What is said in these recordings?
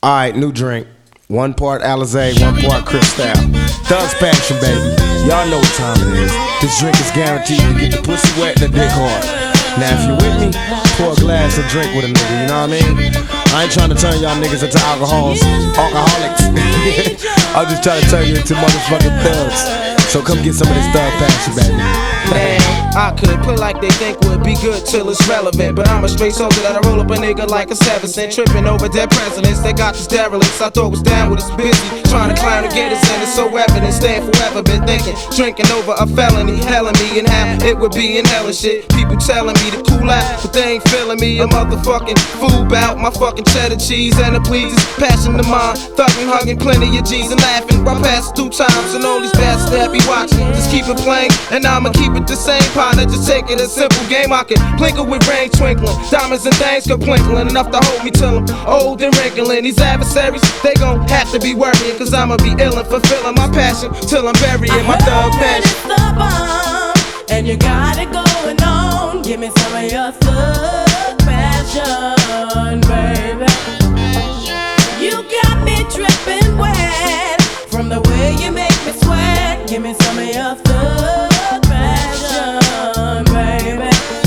Alright, new drink. 1 part Alizé, 1 part Cristal. Thug's Passion, baby. Y'all know what time it is. This drink is guaranteed to get the pussy wet and the dick hard. Now if you with me, pour a glass and drink with a nigga, you know what I mean? I ain't trying to turn y'all niggas into alcoholics. I'm just trying to turn you into motherfucking thugs. So come get some of this Thug Passion, baby. Man, I could play like they think would be good till it's relevant, but I'm a straight soldier that I roll up a nigga like a 7 cent, tripping over dead presidents. They got these derelicts I thought was down with us busy, trying to climb to get us in. It's so evident, staying forever, been thinking, drinking over a felony, helling me and how it would be in hell and shit. People telling me to cool out, but they ain't feeling me. A motherfucking fool bout my fucking cheddar cheese and the pleases, passion to mine, thugging, hugging plenty of G's and laughing. I passed 2 times and all these bastards that be watching. Just keep it playing, and I'ma keep it the same, partner. Just take it a simple game. I can plinkle with rain twinkling, diamonds and things go plinkling, enough to hold me till I'm old and wrinkling. These adversaries, they gon' have to be worrying, cause I'ma be ill and fulfilling my passion till I'm burying my thug passion. It's the bomb, and you got it going on. Give me some of your thug passion, baby. You got me dripping wet from the way you make me sweat. Give me some of your thug passion, baby.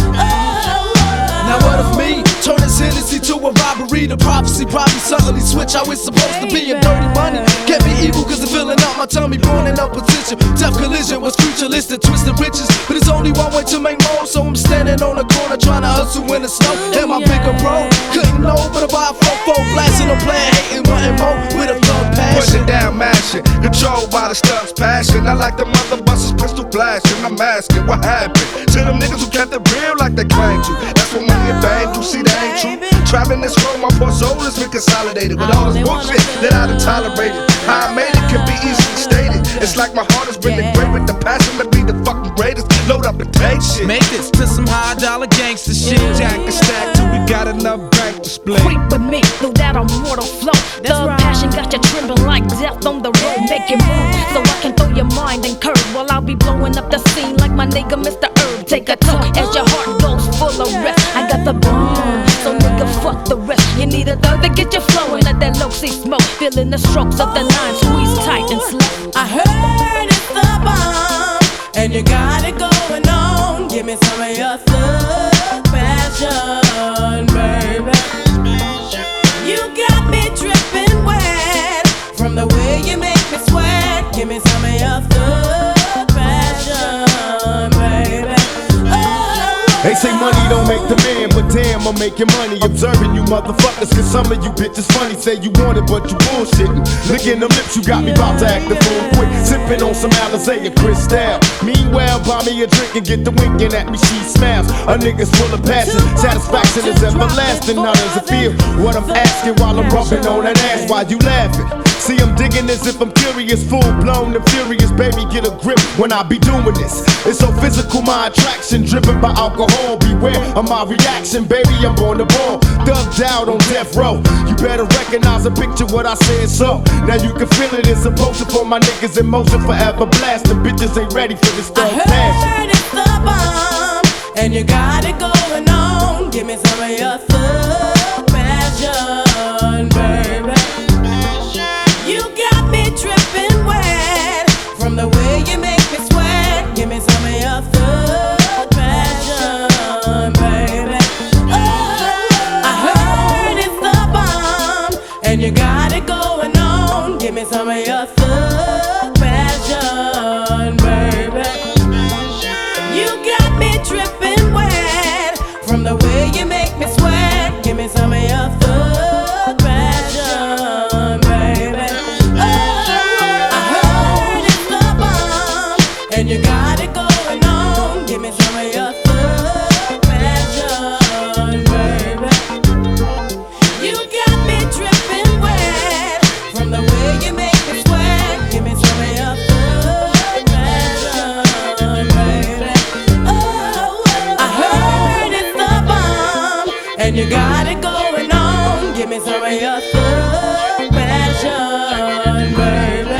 Now what if me turn this Hennessy to a robbery? The prophecy probably suddenly switch how it's supposed to be. And dirty money can't be evil cause it's filling out my tummy, born in opposition. Death collision was futuristic, twisted riches, but it's only one way to make more. So I'm standing on the corner trying to hustle in the snow. And my bigger bro couldn't know but about 4-4 blasting a plan, hating, wanting more with a thug passion. Pushing down, mashing, controlled by the stunt's passion. I like the mother busters, pistol blasting. I'm asking what happened to them niggas who kept it real like they claimed to. That's what money and fame do. See, that ain't true. Traveling this road, my poor soul has been consolidated with all this bullshit that I done tolerated. How I made it can be easily stated. It's like my heart has been engraved with the passion to be the fucking greatest. Load up and take shit. Make this to some high dollar gangster shit. Jack and stack till we got enough bank to split. Creep with me through that immortal flow. Thug passion got you trembling like death on the road. Make it move so I can throw your mind and curve while I'll be blowing up the scene like my nigga Mr. Herb. Take a toke as your heart goes full of rest. I got the bomb, so nigga fuck the rest. You need a thug to get you flowing. Let that low see smoke, feeling the strokes of the 9, squeeze tight and slow. I heard it's the bomb, and you got it going on. Give me some of your thug passion, baby. You got me dripping wet from the way you make me sweat. Give me some of your thug passion, baby. They say money don't make the man, but damn, I'm making money observing you motherfuckers. Cause some of you bitches funny, say you want it, but you bullshitting. Licking them lips, you got me about to act the fool quick. Sipping on some Alizé and Cristal. Meanwhile, buy me a drink and get the winking at me, she smiles. A nigga's full of passion, satisfaction is everlasting. How does it feel? What I'm asking while I'm rubbing on that ass, why you laughing? See, I'm digging as if I'm curious, full blown and furious. Baby, get a grip when I be doing this. It's so physical, my attraction, driven by alcohol. Beware of my reaction, baby, I'm on the ball. Thugged out on death row. You better recognize and picture what I said, so now you can feel it. It's a potion for my niggas in motion, forever blasting. Bitches ain't ready for this thug passion. I heard it's the bomb, and you got it going on. Give me some of your thug passion, baby. You got me dripping wet from the way you make me sweat. Give me some of your thug passion, baby. I heard it's the bomb, and you got it going on. Give me some of your thug passion, baby. You got me dripping wet from the way you make me sweat. Give me some of your thug passion, baby. I heard it's the bomb, and you got it going on. Give me some of your thug passion, baby. You got me dripping wet from the way you make me sweat. Give me some of your thug passion, baby. I heard it's the bomb, and you got it going on. Give me some of your thug passion, baby.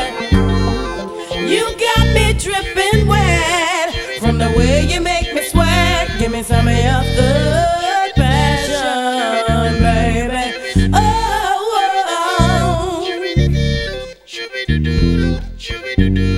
You got me dripping wet from the way you make me sweat. Give me some of your thug passion, baby. Oh, oh, oh. Shooby-doo-doo-doo, shooby-doo-doo.